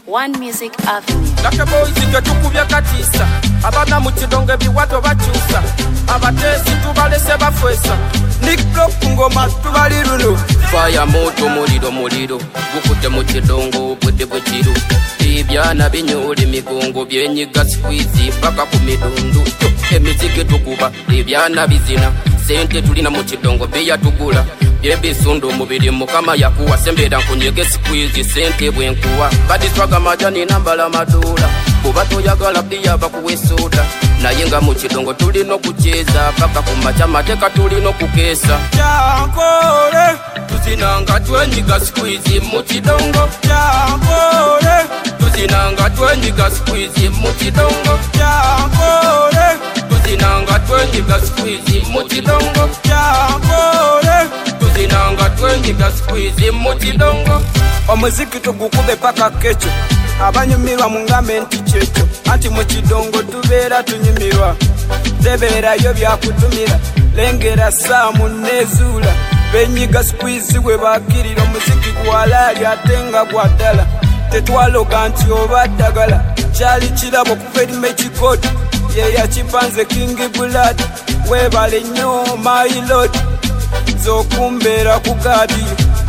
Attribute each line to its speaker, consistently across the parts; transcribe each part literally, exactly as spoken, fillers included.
Speaker 1: One Music Avenue.
Speaker 2: Laka boys ike tukubya katisa abana mu kidongo biwato bakyusa abatesi tubalese bafwesa Nick Block ngoma tubali runo fire moto muliro muliro gukute mu kidongo bwede bwekiru ibyana binyoli migongo byenyiga squeeze paka ku midundu emizike tukuba ibyana bizina sente tulina mu kidongo beya tugula Yebi sundu mubiri mukama yakuwa sembera nkunyege squeeze sente bwenkuwa badi swaga majani nambala madula kubato yagala bia bakuwesoda nayenga mu kidongo tulino kucheza paka kumacha mateka tulino kukesa yakole tuzinanga twenyiga squeeze mu kidongo yakole tuzinanga twenyiga squeeze mu kidongo yakole tuzinanga twenyiga squeeze mu kidongo yakole tuzinanga twenyiga squeeze mu kidongo omuziki tugukube paka kecho abanyumirwa mungambe nti checho anti mu kidongo tubeera tunyumirwa teberayo byakutumira lengera saamu nezula benyiga squeeze we bakirira omuziki gwalali atenga gwadala tetwaloga nti obaddagala kyali kirabo kuva erime kikodi yeya kipanze kingi blood webale nnyo my lord zokumbera kugadi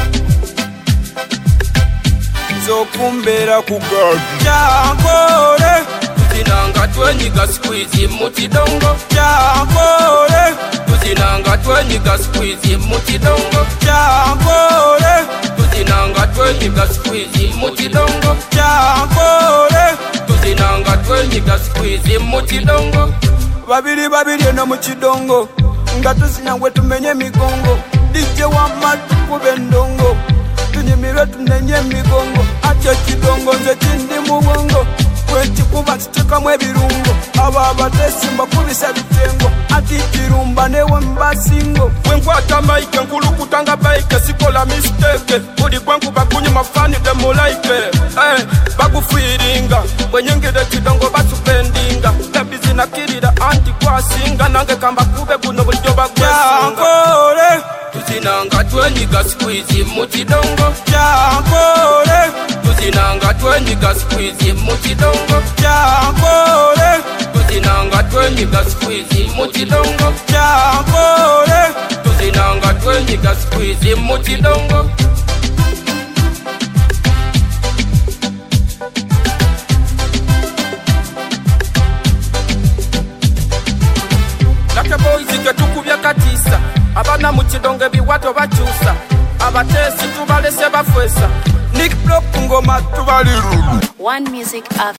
Speaker 2: zokumbera kugadi yakole tuzinanga twenyiga squeeze mu kidongo yakole tuzinanga twenyiga squeeze mu kidongo yakole tuzinanga twenyiga squeeze mu kidongo yakole tuzinanga twenyiga squeeze mu kidongo babiri babiri no mu kidongo nga tuzinya ngwe tumenye migongo dije wa matu kubendongo tunyimirwe tunenye migongo atyo kidongo nze kindi mugongo kweti kuba tutekamwe birungo aba abatesimba kubisa bitengo ati kirumba newe mbasingo wenkwata maike nkulukutanga baike sikola mistake uli kwangu bakunyi mafani demolaike eh bagufiringa wenyengede kidongo basupendinga tabizina kirira anti kwasinga nange kamba kube kuno buljo bagwesinga tuzinanga twenyiga squeeze mu kidongo yakole tuzinanga twenyiga squeeze mu kidongo yakole tuzinanga twenyiga squeeze mu kidongo yakole tuzinanga twenyiga squeeze mu kidongo Laka boys ike tukubya katisa abana mu kidongo biwato bakyusa abatesi tubalese bafwesa Nick Block ngoma tubali runo
Speaker 1: One Music Avenue.